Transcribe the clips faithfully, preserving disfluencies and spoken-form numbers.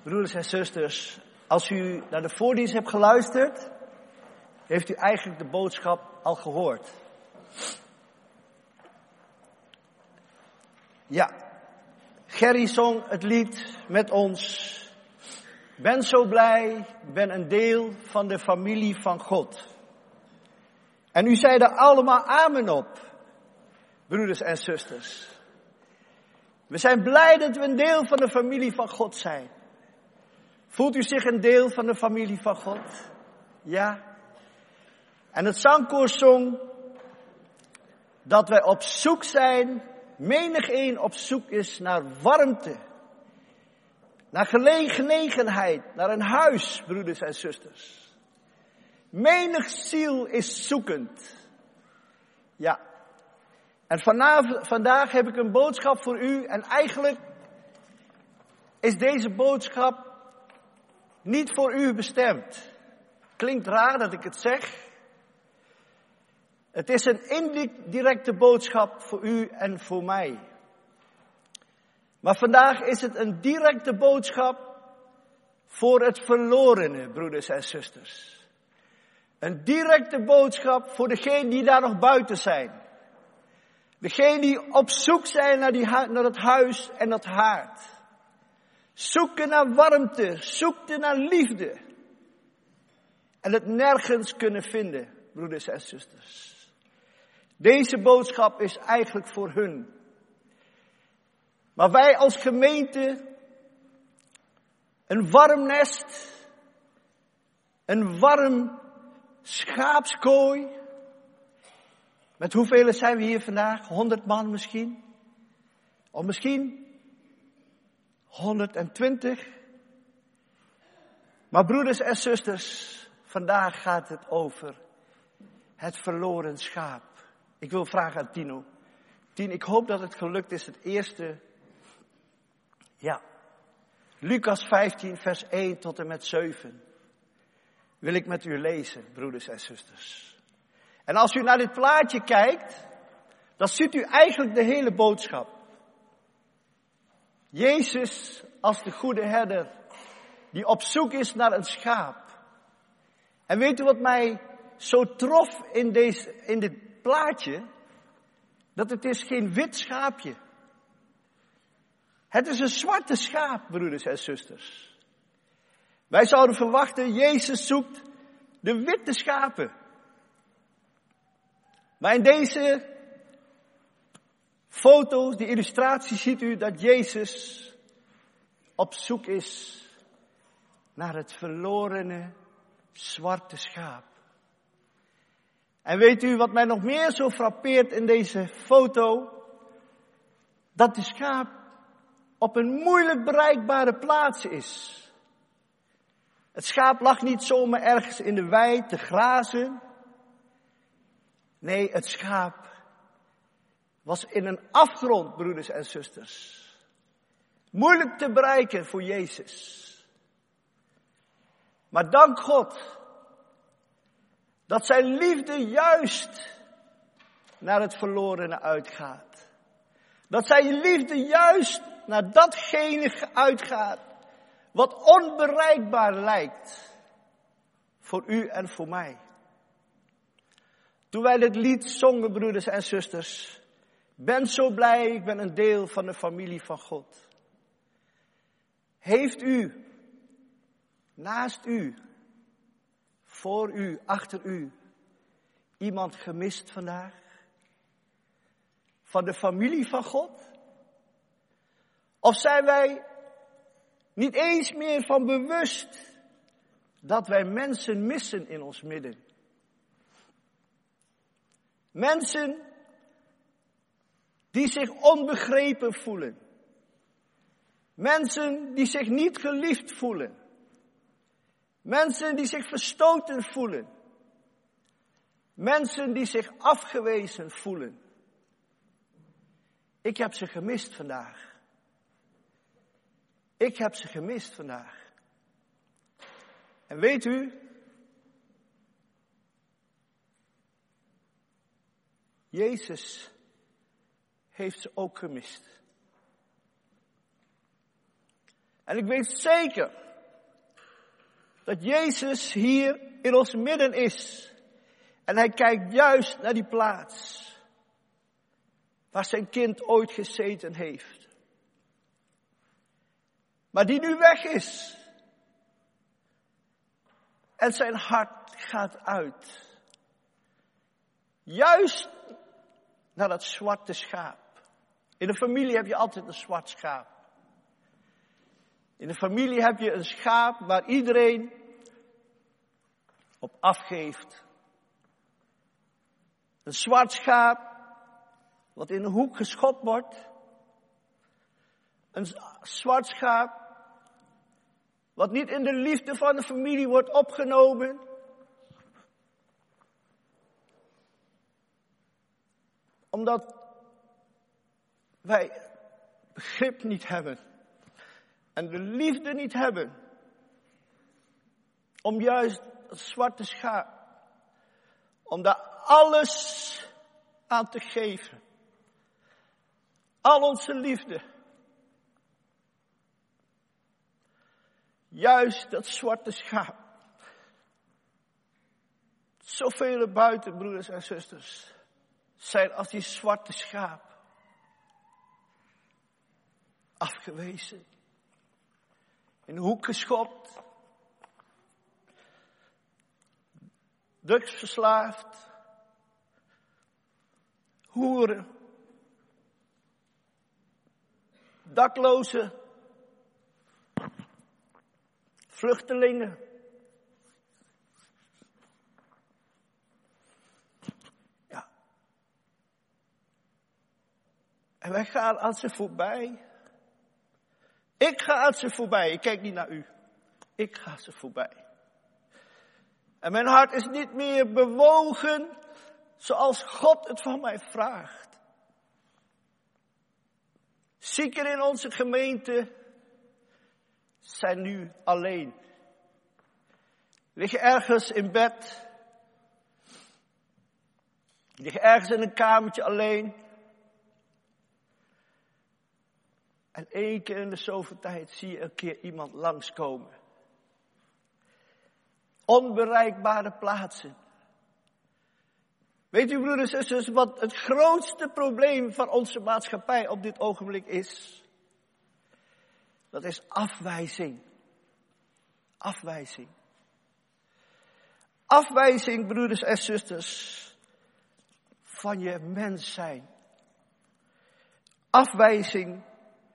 Broeders en zusters, als u naar de voordienst hebt geluisterd, heeft u eigenlijk de boodschap al gehoord. Ja, Gerry zong het lied met ons. Ben zo blij, ben een deel van de familie van God. En u zei er allemaal amen op, broeders en zusters. We zijn blij dat we een deel van de familie van God zijn. Voelt u zich een deel van de familie van God? Ja. En het zangkoor zong dat wij op zoek zijn, menig een op zoek is naar warmte. Naar genegenheid, naar een huis, broeders en zusters. Menig ziel is zoekend. Ja. En vanavond, vandaag heb ik een boodschap voor u. En eigenlijk is deze boodschap niet voor u bestemd. Klinkt raar dat ik het zeg. Het is een indirecte boodschap voor u en voor mij. Maar vandaag is het een directe boodschap voor het verlorene, broeders en zusters. Een directe boodschap voor degenen die daar nog buiten zijn. Degenen die op zoek zijn naar, die, naar het huis en dat haard. Zoeken naar warmte, zoeken naar liefde. En het nergens kunnen vinden, broeders en zusters. Deze boodschap is eigenlijk voor hun. Maar wij als gemeente, een warm nest, een warm schaapskooi. Met hoeveel zijn we hier vandaag? Honderd man misschien? Of misschien honderdtwintig? Maar broeders en zusters, vandaag gaat het over het verloren schaap. Ik wil vragen aan Tino. Tien, ik hoop dat het gelukt is, het eerste. Ja. Lucas vijftien, vers één tot en met zeven. Wil ik met u lezen, broeders en zusters. En als u naar dit plaatje kijkt, dan ziet u eigenlijk de hele boodschap. Jezus als de goede herder, die op zoek is naar een schaap. En weet u wat mij zo trof in, deze, in dit plaatje? Dat het is geen wit schaapje. Het is een zwarte schaap, broeders en zusters. Wij zouden verwachten, Jezus zoekt de witte schapen. Maar in deze foto's, die illustratie, ziet u dat Jezus op zoek is naar het verlorene zwarte schaap. En weet u wat mij nog meer zo frappeert in deze foto? Dat de schaap op een moeilijk bereikbare plaats is. Het schaap lag niet zomaar ergens in de wei te grazen. Nee, het schaap was in een afgrond, broeders en zusters. Moeilijk te bereiken voor Jezus. Maar dank God dat zijn liefde juist naar het verlorene uitgaat. Dat zijn liefde juist naar datgene uitgaat wat onbereikbaar lijkt voor u en voor mij. Toen wij dit lied zongen, broeders en zusters, ben zo blij, ik ben een deel van de familie van God. Heeft u, naast u, voor u, achter u, iemand gemist vandaag? Van de familie van God? Of zijn wij niet eens meer van bewust dat wij mensen missen in ons midden? Mensen die zich onbegrepen voelen. Mensen die zich niet geliefd voelen. Mensen die zich verstoten voelen. Mensen die zich afgewezen voelen. Ik heb ze gemist vandaag. Ik heb ze gemist vandaag. En weet u, Jezus heeft ze ook gemist. En ik weet zeker dat Jezus hier in ons midden is. En hij kijkt juist naar die plaats waar zijn kind ooit gezeten heeft. Maar die nu weg is. En zijn hart gaat uit. Juist naar dat zwarte schaap. In de familie heb je altijd een zwart schaap. In de familie heb je een schaap waar iedereen op afgeeft. Een zwart schaap wat in een hoek geschopt wordt. Een zwart schaap wat niet in de liefde van de familie wordt opgenomen. Omdat wij begrip niet hebben. En de liefde niet hebben. Om juist het zwarte schaap. Om daar alles aan te geven. Al onze liefde. Juist dat zwarte schaap. Zoveel buiten, broeders en zusters, zijn als die zwarte schaap. Afgewezen. In de hoek geschopt. Drugsverslaafd. Hoeren. Daklozen. Vluchtelingen. Ja. En wij gaan aan ze voorbij. Ik ga aan ze voorbij. Ik kijk niet naar u. Ik ga ze voorbij. En mijn hart is niet meer bewogen zoals God het van mij vraagt. Zieken in onze gemeente zijn nu alleen. Liggen ergens in bed. Liggen ergens in een kamertje alleen. En één keer in de zoveel tijd zie je een keer iemand langskomen. Onbereikbare plaatsen. Weet u, broeders en zusters, wat het grootste probleem van onze maatschappij op dit ogenblik is? Dat is afwijzing. Afwijzing. Afwijzing, broeders en zusters, van je mens zijn. Afwijzing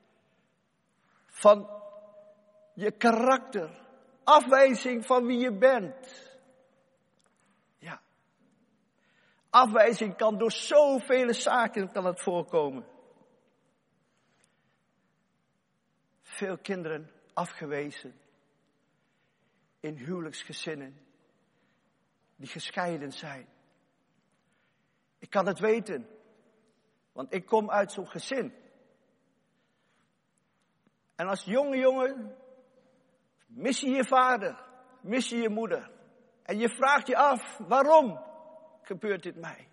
van je karakter. Afwijzing van wie je bent. Ja. Afwijzing kan door zoveel zaken kan het voorkomen. Veel kinderen afgewezen. In huwelijksgezinnen. Die gescheiden zijn. Ik kan het weten. Want ik kom uit zo'n gezin. En als jonge jongen mis je je vader, mis je je moeder. En je vraagt je af, waarom gebeurt dit mij?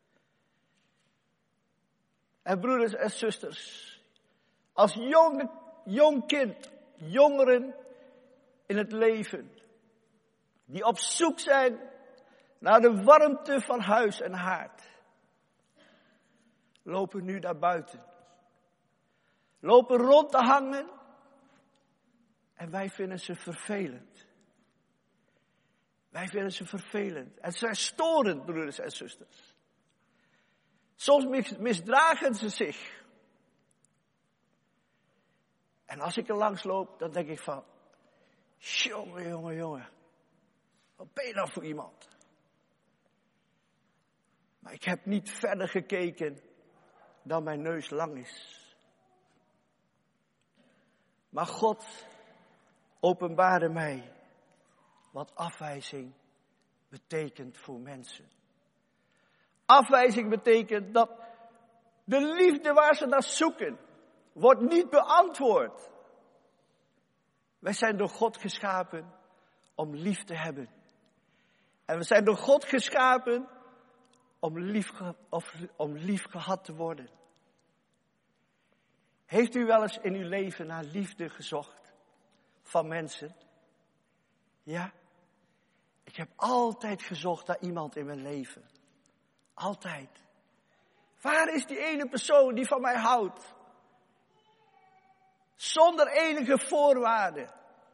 En broeders en zusters, als jong, jong kind, jongeren in het leven, die op zoek zijn naar de warmte van huis en haard, lopen nu daar buiten. Lopen rond te hangen. En wij vinden ze vervelend. Wij vinden ze vervelend. En ze zijn storend, broeders en zusters. Soms misdragen ze zich. En als ik er langs loop, dan denk ik van, jongen, jongen, jongen. Wat ben je nou voor iemand? Maar ik heb niet verder gekeken dan mijn neus lang is. Maar God openbaarde mij wat afwijzing betekent voor mensen. Afwijzing betekent dat de liefde waar ze naar zoeken, wordt niet beantwoord. Wij zijn door God geschapen om lief te hebben. En we zijn door God geschapen om lief, of, om lief gehad te worden. Heeft u wel eens in uw leven naar liefde gezocht? van mensen. Ja, ik heb altijd gezocht naar iemand in mijn leven. Altijd. Waar is die ene persoon die van mij houdt? Zonder enige voorwaarden.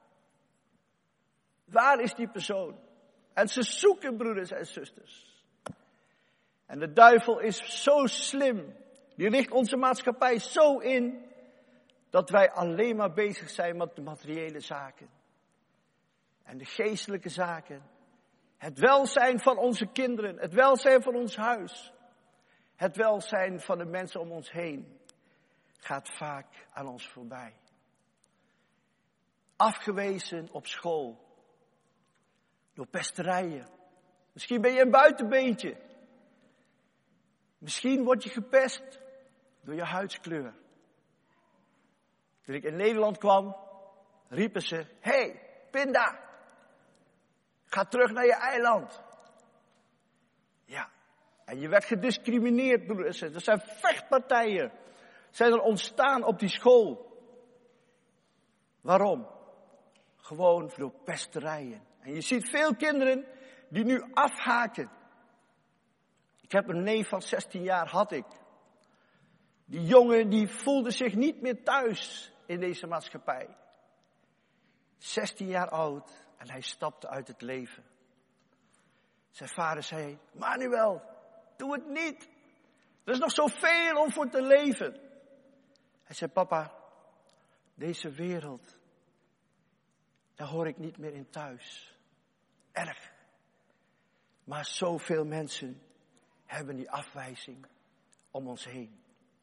Waar is die persoon? En ze zoeken, broeders en zusters. En de duivel is zo slim. Die richt onze maatschappij zo in dat wij alleen maar bezig zijn met de materiële zaken. En de geestelijke zaken. Het welzijn van onze kinderen. Het welzijn van ons huis. Het welzijn van de mensen om ons heen. Gaat vaak aan ons voorbij. Afgewezen op school. Door pesterijen. Misschien ben je een buitenbeentje. Misschien word je gepest door je huidskleur. Toen ik in Nederland kwam, riepen ze, hey, Pinda, ga terug naar je eiland. Ja, en je werd gediscrimineerd, broeders. Er zijn vechtpartijen, zijn er ontstaan op die school. Waarom? Gewoon door pesterijen. En je ziet veel kinderen die nu afhaken. Ik heb een neef van zestien jaar, had ik. Die jongen die voelde zich niet meer thuis in deze maatschappij. zestien jaar oud en hij stapte uit het leven. Zijn vader zei, Manuel, doe het niet. Er is nog zoveel om voor te leven. Hij zei, papa, deze wereld, daar hoor ik niet meer in thuis. Erg. Maar zoveel mensen hebben die afwijzing om ons heen.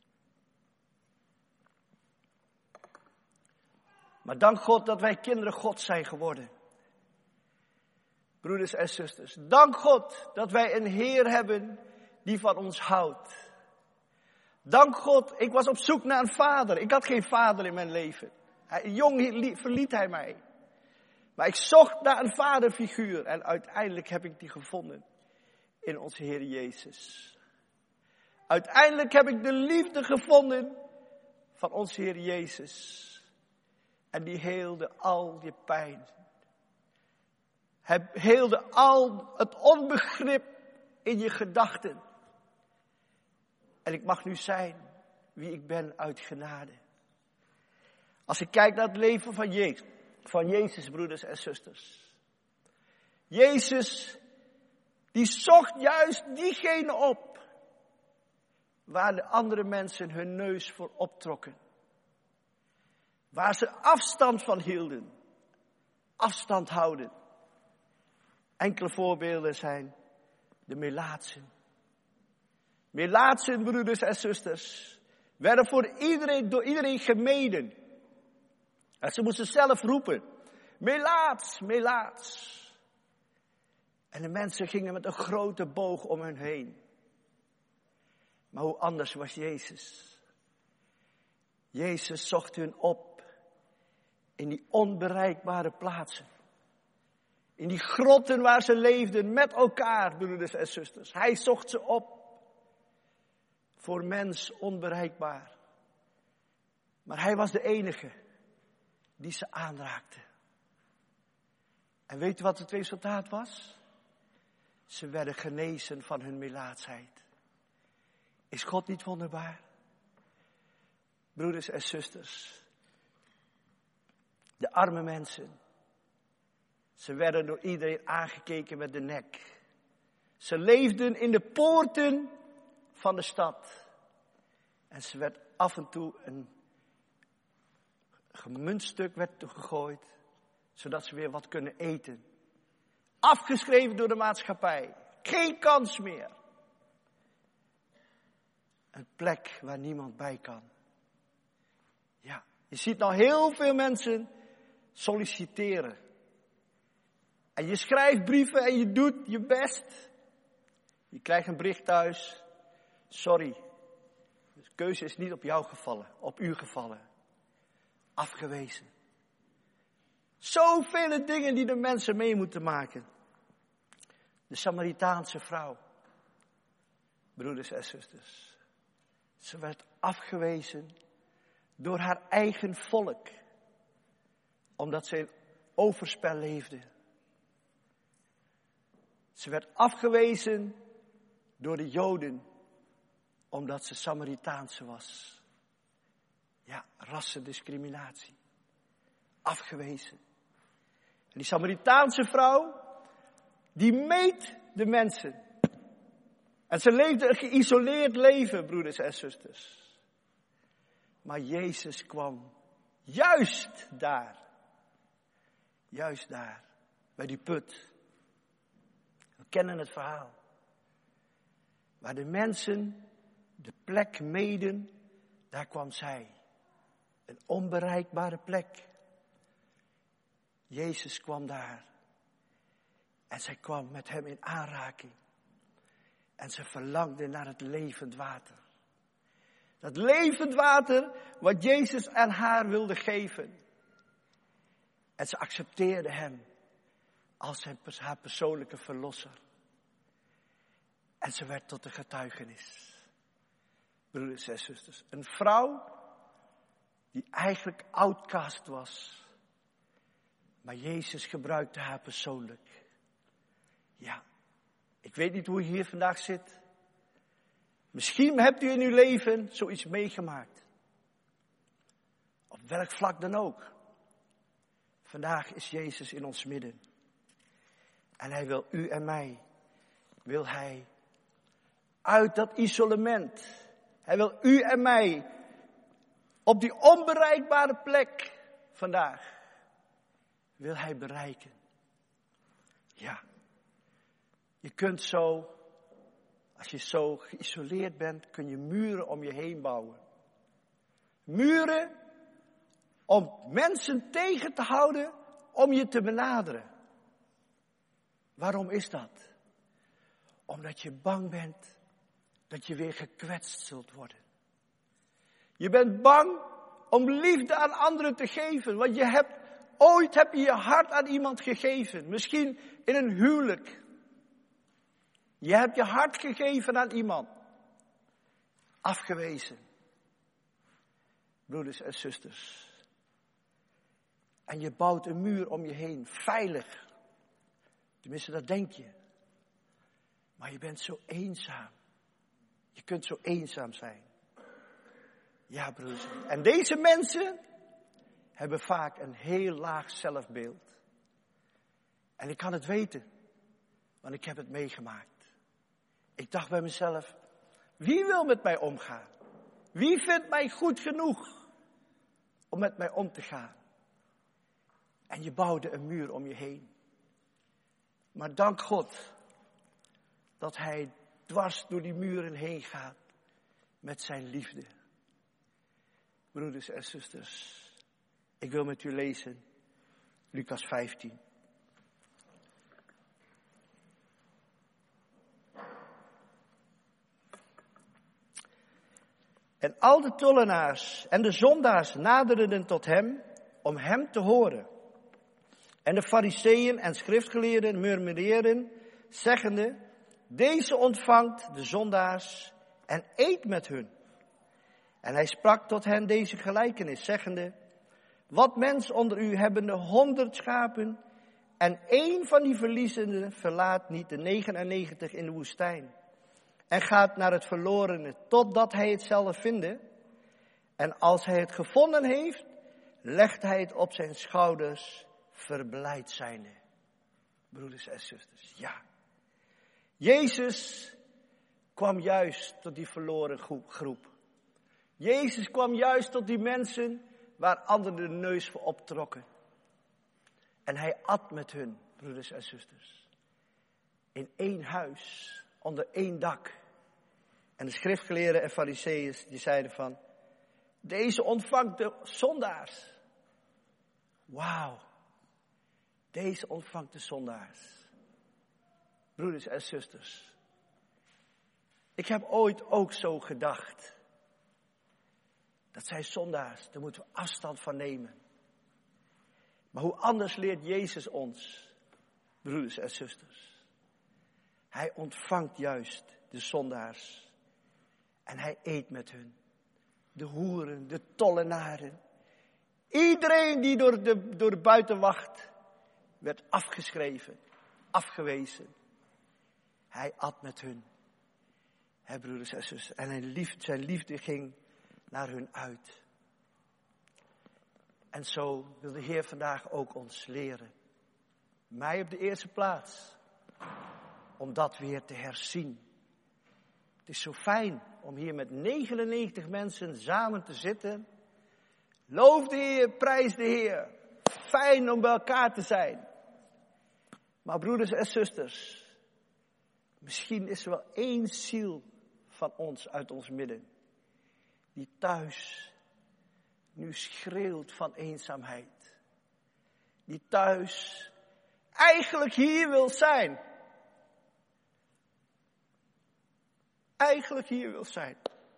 Maar dank God dat wij kinderen God zijn geworden. Broeders en zusters, dank God dat wij een Heer hebben die van ons houdt. Dank God, ik was op zoek naar een vader. Ik had geen vader in mijn leven. Hij, jong verliet hij mij. Maar ik zocht naar een vaderfiguur en uiteindelijk heb ik die gevonden in onze Heer Jezus. Uiteindelijk heb ik de liefde gevonden van onze Heer Jezus. En die heelde al je pijn. Hij heelde al het onbegrip in je gedachten. En ik mag nu zijn wie ik ben uit genade. Als ik kijk naar het leven van Jezus, van Jezus, broeders en zusters. Jezus, die zocht juist diegene op waar de andere mensen hun neus voor optrokken. Waar ze afstand van hielden. Afstand houden. Enkele voorbeelden zijn de Melaatsen. Melaatsen, broeders en zusters, werden voor iedereen, door iedereen gemeden. En ze moesten zelf roepen, Melaats, Melaats. En de mensen gingen met een grote boog om hen heen. Maar hoe anders was Jezus? Jezus zocht hun op in die onbereikbare plaatsen. In die grotten waar ze leefden met elkaar, broeders en zusters. Hij zocht ze op. Voor mens onbereikbaar. Maar hij was de enige die ze aanraakte. En weet u wat het resultaat was? Ze werden genezen van hun melaatsheid. Is God niet wonderbaar? Broeders en zusters. De arme mensen. Ze werden door iedereen aangekeken met de nek. Ze leefden in de poorten van de stad. En ze werd af en toe een gemuntstuk werd toegegooid. Zodat ze weer wat kunnen eten. Afgeschreven door de maatschappij. Geen kans meer. Een plek waar niemand bij kan. Ja, je ziet nou heel veel mensen solliciteren. En je schrijft brieven en je doet je best. Je krijgt een bericht thuis. Sorry, de keuze is niet op jou gevallen, op u gevallen. Afgewezen. Zoveel dingen die de mensen mee moeten maken. De Samaritaanse vrouw. Broeders en zusters. Ze werd afgewezen door haar eigen volk. omdat ze in overspel leefde. Ze werd afgewezen door de Joden, omdat ze Samaritaanse was. Ja, rassendiscriminatie. Afgewezen. En die Samaritaanse vrouw, die meet de mensen. En ze leefde een geïsoleerd leven, broeders en zusters. Maar Jezus kwam juist daar. Juist daar, bij die put. We kennen het verhaal. Waar de mensen de plek meden, daar kwam zij. Een onbereikbare plek. Jezus kwam daar. En zij kwam met hem in aanraking. En ze verlangde naar het levend water. Dat levend water wat Jezus aan haar wilde geven. En ze accepteerde hem als zijn, haar persoonlijke verlosser. En ze werd tot een getuigenis. Broeders en zusters. Een vrouw die eigenlijk outcast was. Maar Jezus gebruikte haar persoonlijk. Ja, ik weet niet hoe u hier vandaag zit. Misschien hebt u in uw leven zoiets meegemaakt. Op welk vlak dan ook. Vandaag is Jezus in ons midden. En hij wil u en mij, wil hij uit dat isolement. Hij wil u en mij op die onbereikbare plek vandaag, wil hij bereiken. Ja, je kunt zo, als je zo geïsoleerd bent, kun je muren om je heen bouwen. Muren om mensen tegen te houden om je te benaderen. Waarom is dat? Omdat je bang bent dat je weer gekwetst zult worden. Je bent bang om liefde aan anderen te geven. Want je hebt, ooit heb je je hart aan iemand gegeven. Misschien in een huwelijk. Je hebt je hart gegeven aan iemand. Afgewezen. Broeders en zusters. En je bouwt een muur om je heen. Veilig. Tenminste, dat denk je. Maar je bent zo eenzaam. Je kunt zo eenzaam zijn. Ja, broers. En deze mensen hebben vaak een heel laag zelfbeeld. En ik kan het weten. Want ik heb het meegemaakt. Ik dacht bij mezelf, wie wil met mij omgaan? Wie vindt mij goed genoeg om met mij om te gaan? En je bouwde een muur om je heen. Maar dank God dat hij dwars door die muren heen gaat met zijn liefde. Broeders en zusters, ik wil met u lezen Lucas vijftien. En al de tollenaars en de zondaars naderden tot hem om hem te horen. En de fariseeën en schriftgeleerden murmureerden, zeggende, deze ontvangt de zondaars en eet met hun. En hij sprak tot hen deze gelijkenis, zeggende, wat mens onder u hebbende honderd schapen, en één van die verliezenden verlaat niet de negenennegentig in de woestijn, en gaat naar het verlorene, totdat hij het zelf vinde. En als hij het gevonden heeft, legt hij het op zijn schouders, verblijd zijnde. Broeders en zusters, ja. Jezus kwam juist tot die verloren groep. Jezus kwam juist tot die mensen waar anderen de neus voor optrokken. En hij at met hun, broeders en zusters. In één huis, onder één dak. En de schriftgeleerden en fariseeën die zeiden van, deze ontvangt de zondaars. Wauw, deze ontvangt de zondaars. Broeders en zusters, ik heb ooit ook zo gedacht. Dat zijn zondaars, daar moeten we afstand van nemen. Maar hoe anders leert Jezus ons, broeders en zusters. Hij ontvangt juist de zondaars. En hij eet met hun. De hoeren, de tollenaren. Iedereen die door de, door de buitenwacht werd afgeschreven, afgewezen. Hij at met hun. Hè, broeders en zusters. En zijn liefde, zijn liefde ging naar hun uit. En zo wil de Heer vandaag ook ons leren. Mij op de eerste plaats. Om dat weer te herzien. Het is zo fijn om hier met negenennegentig mensen samen te zitten. Loof de Heer, prijs de Heer. Fijn om bij elkaar te zijn. Maar broeders en zusters, misschien is er wel één ziel van ons uit ons midden. Die thuis nu schreeuwt van eenzaamheid. Die thuis eigenlijk hier wil zijn. Eigenlijk hier wil zijn.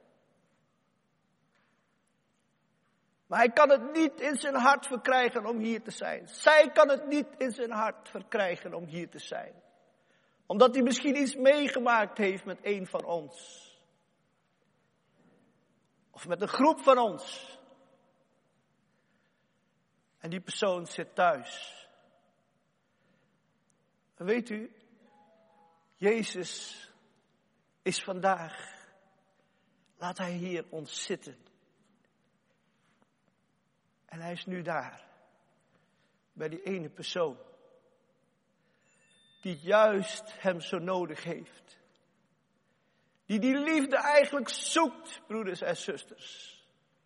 Maar hij kan het niet in zijn hart verkrijgen om hier te zijn. Zij kan het niet in zijn hart verkrijgen om hier te zijn. Omdat hij misschien iets meegemaakt heeft met een van ons. Of met een groep van ons. En die persoon zit thuis. En weet u, Jezus is vandaag, laat hij hier ons zitten. En hij is nu daar, bij die ene persoon, die juist hem zo nodig heeft. Die die liefde eigenlijk zoekt, broeders en zusters.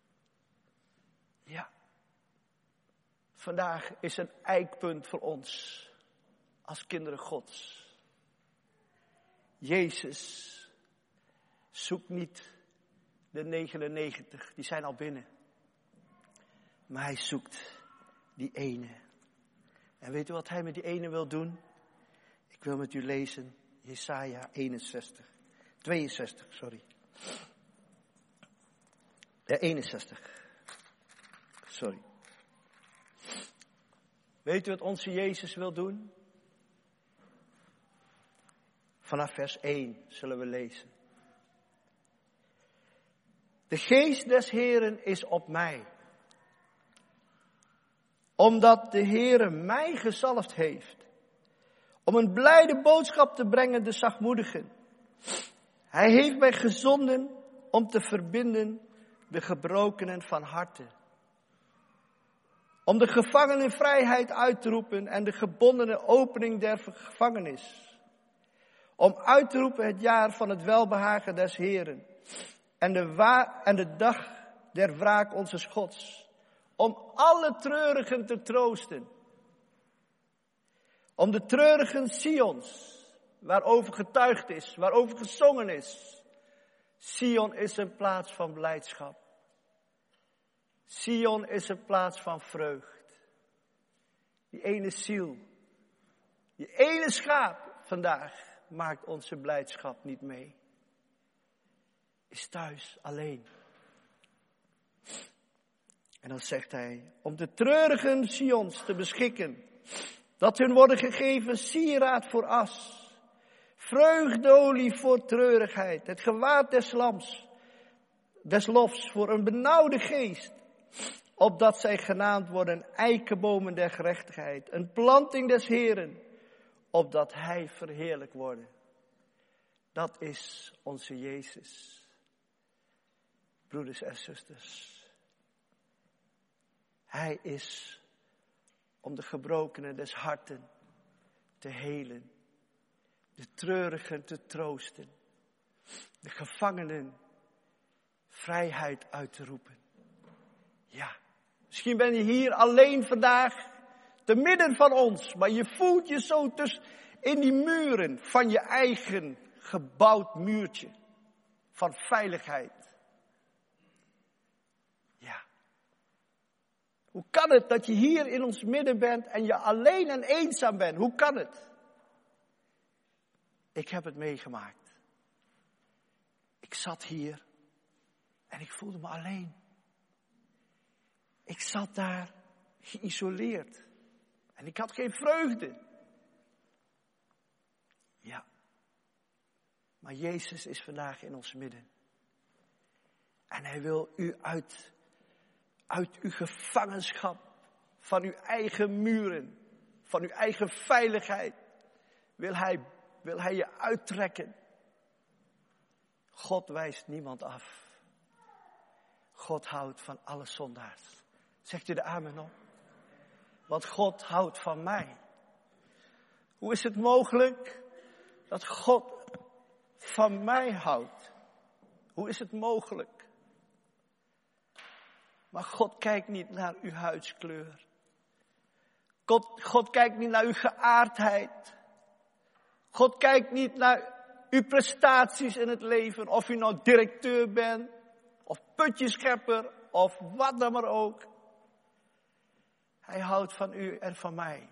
Ja, vandaag is een eikpunt voor ons, als kinderen Gods. Jezus zoekt niet de negenennegentig, die zijn al binnen. Maar hij zoekt die ene. En weet u wat hij met die ene wil doen? Ik wil met u lezen, Jesaja eenenzestig. tweeënzestig, sorry. Ja, eenenzestig. Sorry. Weet u wat onze Jezus wil doen? Vanaf vers één zullen we lezen. De geest des Heeren is op mij. Omdat de Heere mij gezalfd heeft. Om een blijde boodschap te brengen de zachtmoedigen. Hij heeft mij gezonden om te verbinden de gebrokenen van harte. Om de gevangenen vrijheid uit te roepen en de gebondenen opening der gevangenis. Om uit te roepen het jaar van het welbehagen des Heeren. En de, wa- en de dag der wraak onze Gods. Om alle treurigen te troosten. Om de treurigen Sions, waarover getuigd is, waarover gezongen is. Sion is een plaats van blijdschap. Sion is een plaats van vreugd. Die ene ziel, die ene schaap vandaag maakt onze blijdschap niet mee. Is thuis alleen. En dan zegt hij, om de treurigen Sions te beschikken, dat hun worden gegeven sieraad voor as, vreugdeolie voor treurigheid, het gewaad des lams, des lofs voor een benauwde geest, opdat zij genaamd worden eikenbomen der gerechtigheid, een planting des Heeren, opdat hij verheerlijk worden. Dat is onze Jezus. Broeders en zusters. Hij is om de gebrokenen des harten te helen. De treurigen te troosten. De gevangenen vrijheid uit te roepen. Ja, misschien ben je hier alleen vandaag, te midden van ons. Maar je voelt je zo tussen in die muren van je eigen gebouwd muurtje. Van veiligheid. Ja. Hoe kan het dat je hier in ons midden bent en je alleen en eenzaam bent? Hoe kan het? Ik heb het meegemaakt. Ik zat hier en ik voelde me alleen. Ik zat daar geïsoleerd. En ik had geen vreugde. Ja. Maar Jezus is vandaag in ons midden. En hij wil u uit, Uit uw gevangenschap, van uw eigen muren, van uw eigen veiligheid, wil hij, wil hij je uittrekken. God wijst niemand af. God houdt van alle zondaars. Zegt u de amen op? Want God houdt van mij. Hoe is het mogelijk dat God van mij houdt? Hoe is het mogelijk? Maar God kijkt niet naar uw huidskleur. God, God kijkt niet naar uw geaardheid. God kijkt niet naar uw prestaties in het leven. Of u nou directeur bent, of putjeschepper, of wat dan maar ook. Hij houdt van u en van mij.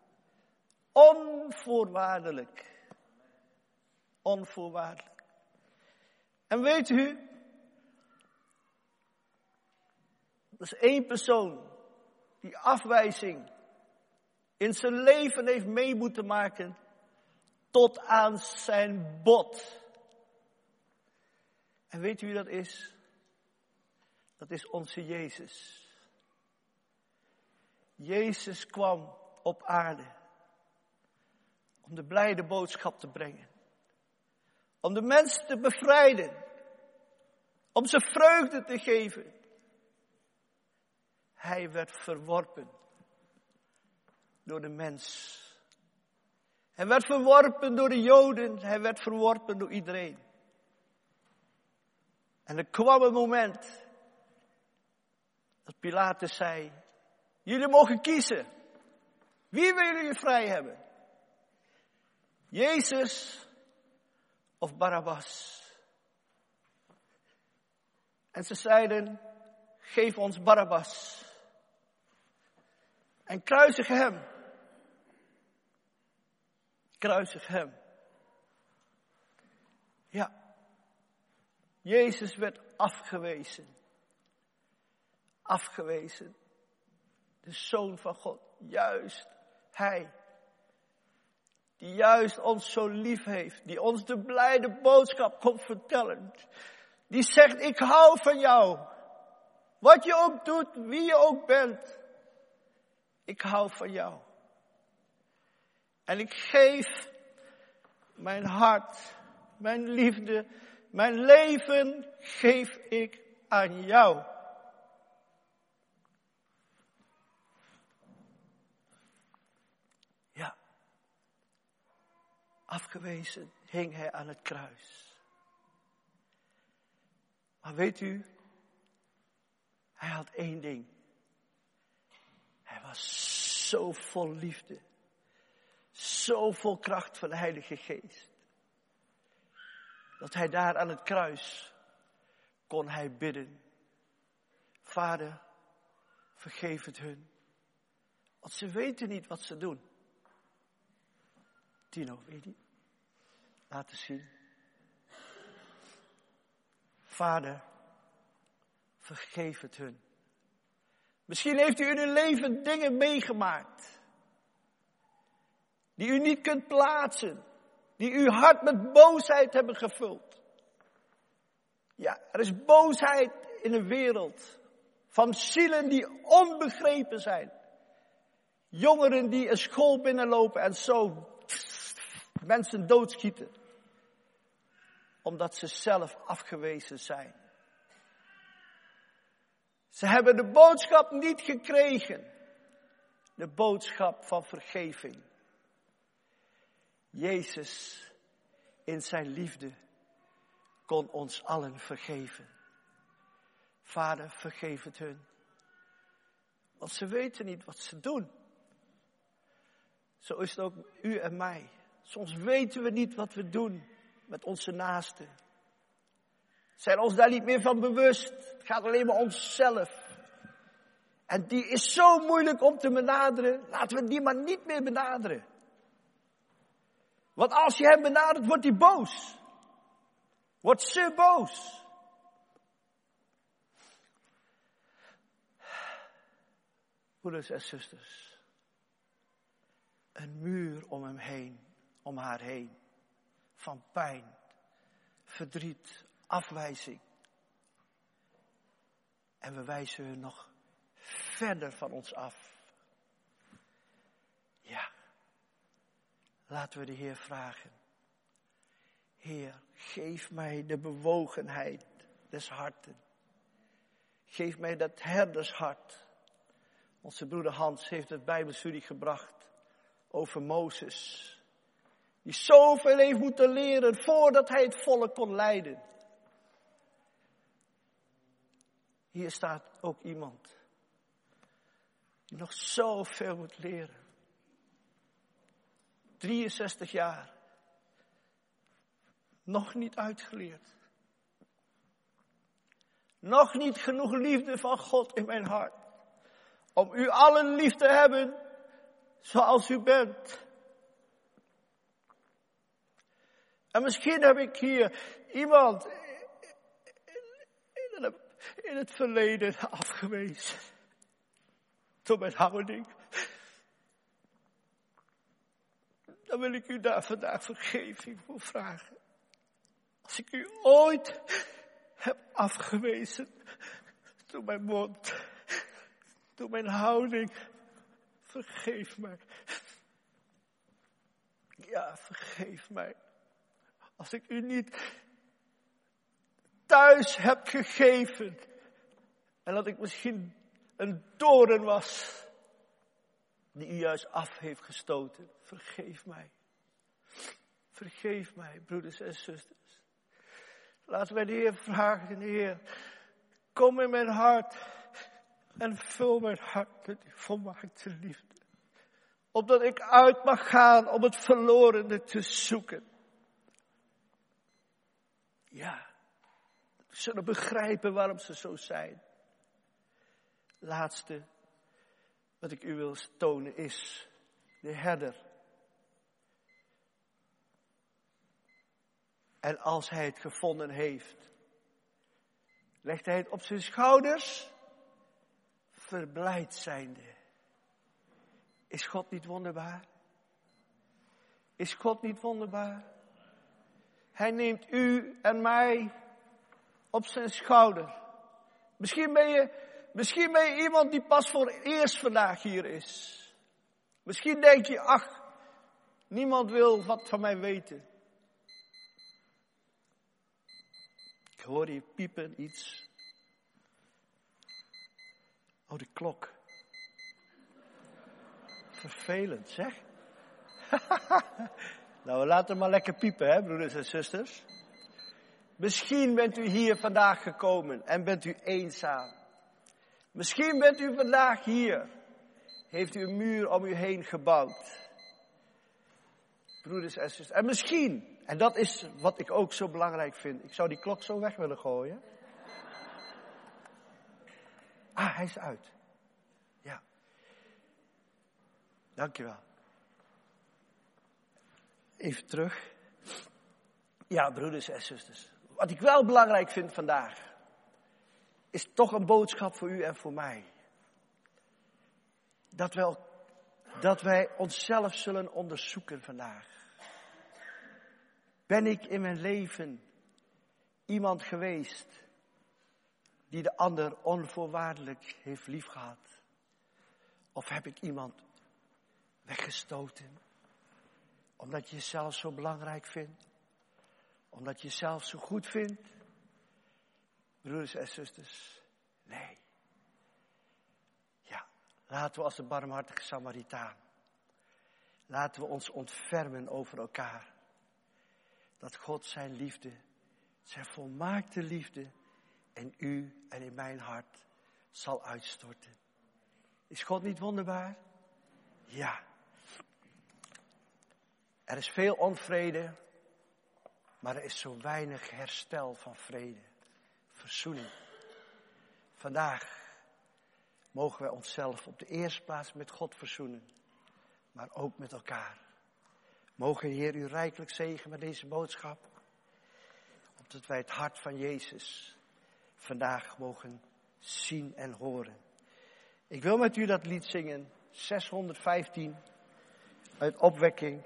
Onvoorwaardelijk. Onvoorwaardelijk. En weet u, er is één persoon die afwijzing in zijn leven heeft mee moeten maken tot aan zijn bot. En weet u wie dat is? Dat is onze Jezus. Jezus kwam op aarde om de blijde boodschap te brengen. Om de mensen te bevrijden. Om ze vreugde te geven. Hij werd verworpen door de mens. Hij werd verworpen door de Joden. Hij werd verworpen door iedereen. En er kwam een moment dat Pilatus zei: jullie mogen kiezen. Wie willen jullie vrij hebben? Jezus of Barabbas? En ze zeiden: geef ons Barabbas. En kruisig hem. Kruisig hem. Ja. Jezus werd afgewezen. Afgewezen. De Zoon van God. Juist Hij. Die juist ons zo lief heeft. Die ons de blijde boodschap komt vertellen. Die zegt: ik hou van jou. Wat je ook doet, wie je ook bent. Ik hou van jou. En ik geef mijn hart, mijn liefde, mijn leven geef ik aan jou. Ja. Afgewezen hing hij aan het kruis. Maar weet u, hij had één ding. Hij was zo vol liefde. Zo vol kracht van de Heilige Geest. Dat hij daar aan het kruis kon hij bidden. Vader, vergeef het hun. Want ze weten niet wat ze doen. Tino, weet je? Laten zien. Vader, vergeef het hun. Misschien heeft u in uw leven dingen meegemaakt. Die u niet kunt plaatsen. Die uw hart met boosheid hebben gevuld. Ja, er is boosheid in een wereld. Van zielen die onbegrepen zijn. Jongeren die een school binnenlopen en zo mensen doodschieten. Omdat ze zelf afgewezen zijn. Ze hebben de boodschap niet gekregen. De boodschap van vergeving. Jezus in zijn liefde kon ons allen vergeven. Vader, vergeef het hun. Want ze weten niet wat ze doen. Zo is het ook u en mij. Soms weten we niet wat we doen met onze naasten. Zijn ons daar niet meer van bewust. Het gaat alleen maar om onszelf. En die is zo moeilijk om te benaderen. Laten we die maar niet meer benaderen. Want als je hem benadert, wordt hij boos. Wordt ze boos. Broeders en zusters. Een muur om hem heen. Om haar heen. Van pijn. Verdriet. Afwijzing. En we wijzen hun nog verder van ons af. Ja, laten we de Heer vragen. Heer, geef mij de bewogenheid des harten. Geef mij dat herdershart. Onze broeder Hans heeft het Bijbelstudie gebracht over Mozes. Die zoveel heeft moeten leren voordat hij het volk kon leiden. Hier staat ook iemand die nog zoveel moet leren. drieënzestig jaar. Nog niet uitgeleerd. Nog niet genoeg liefde van God in mijn hart. Om u allen lief te hebben zoals u bent. En misschien heb ik hier iemand in het verleden afgewezen. Door mijn houding. Dan wil ik u daar vandaag vergeving voor vragen. Als ik u ooit heb afgewezen door mijn mond, door mijn houding, vergeef mij. Ja, vergeef mij. Als ik u niet thuis heb gegeven en dat ik misschien een doorn was die u juist af heeft gestoten. Vergeef mij. Vergeef mij, broeders en zusters. Laten wij de Heer vragen, Heer, kom in mijn hart en vul mijn hart met uw volmaakte liefde. Opdat ik uit mag gaan om het verlorene te zoeken. Ja, we zullen begrijpen waarom ze zo zijn. Laatste wat ik u wil tonen is de herder. En als hij het gevonden heeft, legt hij het op zijn schouders, verblijd zijnde. Is God niet wonderbaar? Is God niet wonderbaar? Hij neemt u en mij op zijn schouder. Misschien ben je, misschien ben je iemand die pas voor het eerst vandaag hier is. Misschien denk je, ach, niemand wil wat van mij weten. Ik hoor hier piepen iets. Oh, de klok. Vervelend, zeg. Nou, we laten maar lekker piepen, hè, broeders en zusters. Misschien bent u hier vandaag gekomen en bent u eenzaam. Misschien bent u vandaag hier. Heeft u een muur om u heen gebouwd. Broeders en zusters. En misschien, en dat is wat ik ook zo belangrijk vind. Ik zou die klok zo weg willen gooien. Ah, hij is uit. Ja. Dankjewel. Even terug. Ja, broeders en zusters. Wat ik wel belangrijk vind vandaag, is toch een boodschap voor u en voor mij. Dat, wel, dat wij onszelf zullen onderzoeken vandaag. Ben ik in mijn leven iemand geweest die de ander onvoorwaardelijk heeft liefgehad? Of heb ik iemand weggestoten? Omdat je jezelf zo belangrijk vindt? Omdat je jezelf zo goed vindt? Broeders en zusters, nee. Ja, laten we als de barmhartige Samaritaan, laten we ons ontfermen over elkaar. Dat God zijn liefde, zijn volmaakte liefde in u en in mijn hart zal uitstorten. Is God niet wonderbaar? Ja. Er is veel onvrede, maar er is zo weinig herstel van vrede, verzoening. Vandaag mogen wij onszelf op de eerste plaats met God verzoenen, maar ook met elkaar. Mogen de Heer u rijkelijk zegenen met deze boodschap, opdat wij het hart van Jezus vandaag mogen zien en horen. Ik wil met u dat lied zingen, zeshonderdvijftien, uit Opwekking.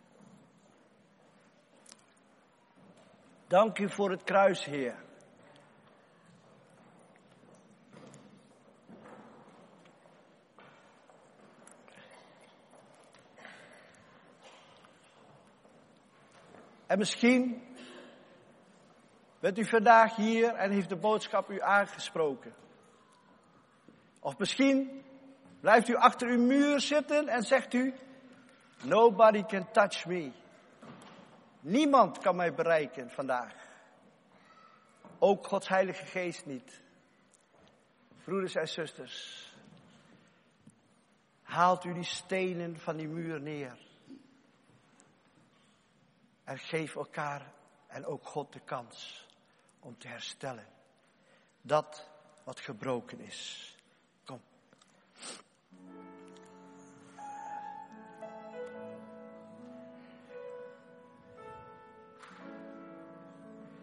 Dank u voor het kruis, Heer. En misschien bent u vandaag hier en heeft de boodschap u aangesproken. Of misschien blijft u achter uw muur zitten en zegt u, nobody can touch me. Niemand kan mij bereiken vandaag. Ook Gods Heilige Geest niet. Broeders en zusters, haalt u die stenen van die muur neer. En geef elkaar en ook God de kans om te herstellen. Dat wat gebroken is.